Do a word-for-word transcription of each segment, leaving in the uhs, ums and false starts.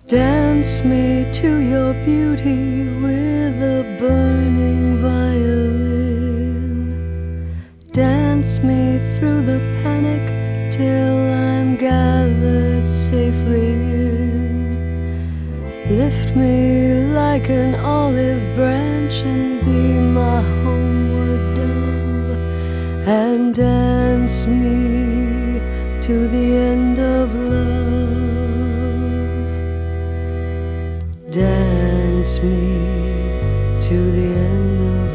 Dance me to your beauty with a burning violin. Dance me through the panic till I'm gathered safely in. Lift me like an olive branch and be my homeward dove, and dance me to the end of love. Dance me to the end of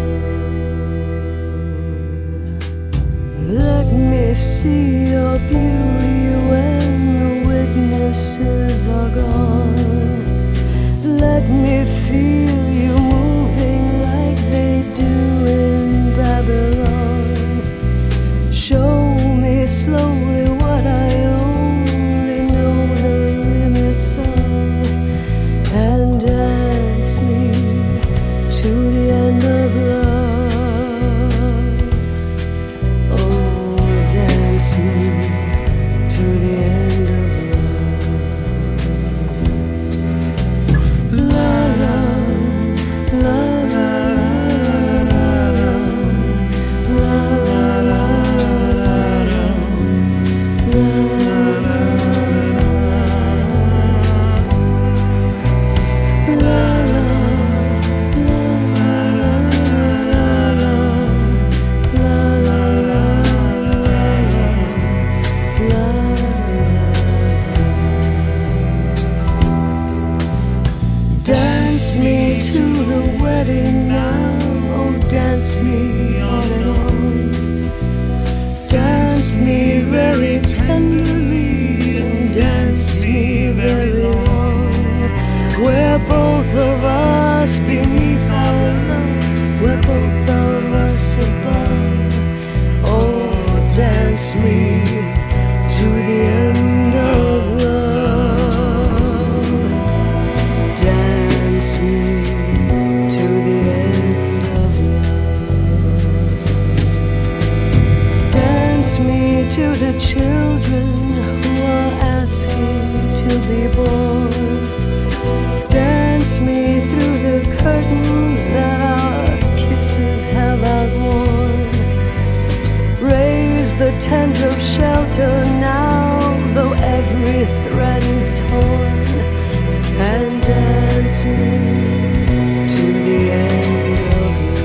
love. Let me see your beauty when the witnesses are gone. Let me feel you moving like they do in Babylon. Show me slowly what I only know the limits of, and dance me to the end of love. Oh, dance me to the end of love. La la, la la, la la, la la, la la. Dance me to the wedding now, oh dance me on and on. Dance me very tenderly and dance me very long. We're both of us beneath our love, we're both of us above. Oh, dance me to the end of love. Dance me to the end of love. Dance me to the children who are asking to be born. Dance me through the curtains that our kisses have outworn. Raise the tent of shelter now, though every thread is torn, and dance me to the end of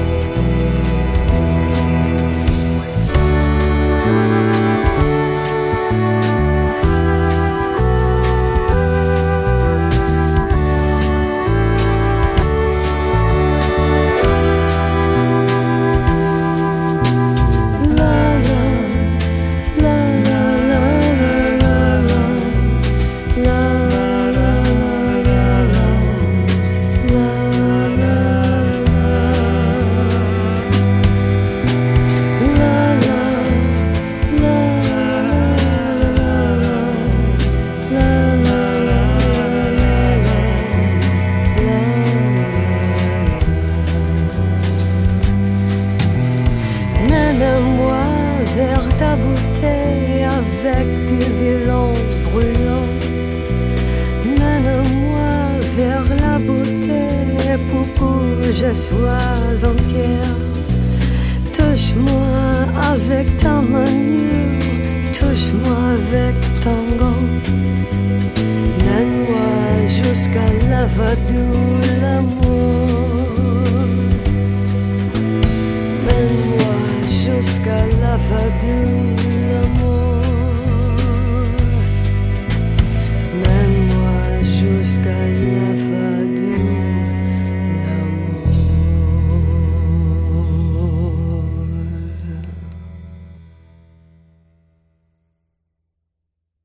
mène-moi vers ta beauté avec des violons brûlants. Mène-moi vers la beauté pour que je sois entière. Touche-moi avec ta manière, touche-moi avec ton gant. Mène-moi jusqu'à la voie de l'amour. Mène-moi jusqu'à la voie de